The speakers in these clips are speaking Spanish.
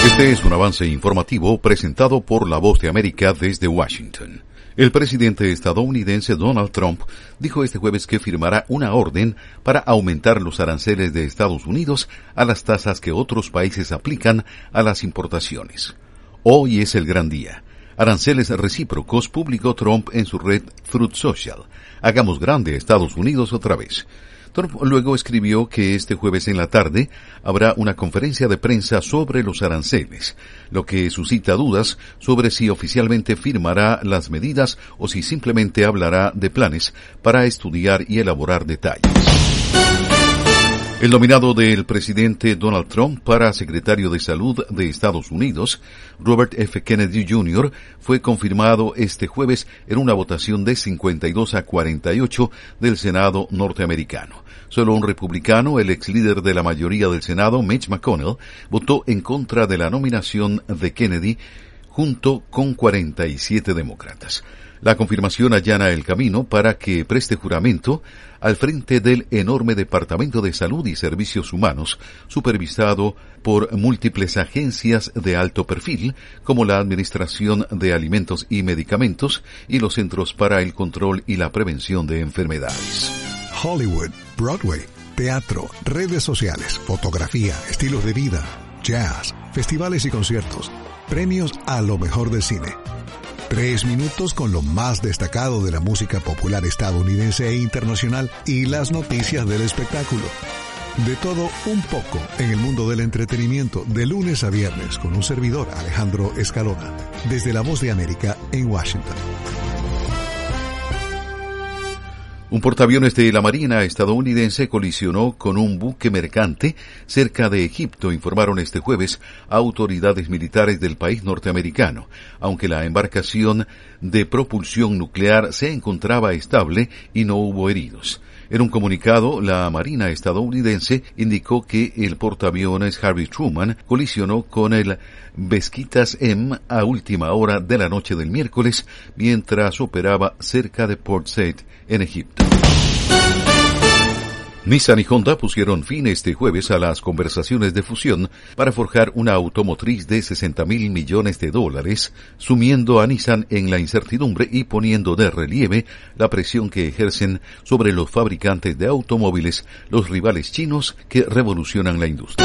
Este es un avance informativo presentado por La Voz de América desde Washington. El presidente estadounidense Donald Trump dijo este jueves que firmará una orden para aumentar los aranceles de Estados Unidos a las tasas que otros países aplican a las importaciones. Hoy es el gran día. Aranceles recíprocos, publicó Trump en su red Truth Social. Hagamos grande a Estados Unidos otra vez. Trump luego escribió que este jueves en la tarde habrá una conferencia de prensa sobre los aranceles, lo que suscita dudas sobre si oficialmente firmará las medidas o si simplemente hablará de planes para estudiar y elaborar detalles. El nominado del presidente Donald Trump para secretario de Salud de Estados Unidos, Robert F. Kennedy Jr., fue confirmado este jueves en una votación de 52-48 del Senado norteamericano. Solo un republicano, el ex líder de la mayoría del Senado, Mitch McConnell, votó en contra de la nominación de Kennedy junto con 47 demócratas. La confirmación allana el camino para que preste juramento al frente del enorme Departamento de Salud y Servicios Humanos, supervisado por múltiples agencias de alto perfil, como la Administración de Alimentos y Medicamentos y los Centros para el Control y la Prevención de Enfermedades. Hollywood, Broadway, teatro, redes sociales, fotografía, estilos de vida, jazz, festivales y conciertos, premios a lo mejor del cine. 3 minutos con lo más destacado de la música popular estadounidense e internacional y las noticias del espectáculo. De todo un poco en el mundo del entretenimiento de lunes a viernes con un servidor, Alejandro Escalona, desde La Voz de América en Washington. Un portaaviones de la Marina estadounidense colisionó con un buque mercante cerca de Egipto, informaron este jueves autoridades militares del país norteamericano, aunque la embarcación de propulsión nuclear se encontraba estable y no hubo heridos. En un comunicado, la Marina estadounidense indicó que el portaaviones Harry Truman colisionó con el Beskitas M a última hora de la noche del miércoles mientras operaba cerca de Port Said, en Egipto. Nissan y Honda pusieron fin este jueves a las conversaciones de fusión para forjar una automotriz de $60,000 millones, sumiendo a Nissan en la incertidumbre y poniendo de relieve la presión que ejercen sobre los fabricantes de automóviles, los rivales chinos que revolucionan la industria.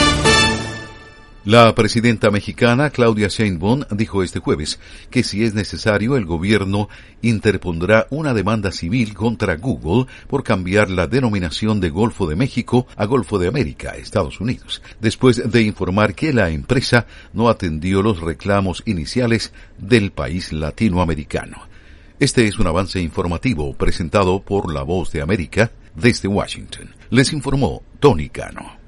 La presidenta mexicana Claudia Sheinbaum dijo este jueves que si es necesario el gobierno interpondrá una demanda civil contra Google por cambiar la denominación de Golfo de México a Golfo de América, Estados Unidos, después de informar que la empresa no atendió los reclamos iniciales del país latinoamericano. Este es un avance informativo presentado por La Voz de América desde Washington. Les informó Tony Cano.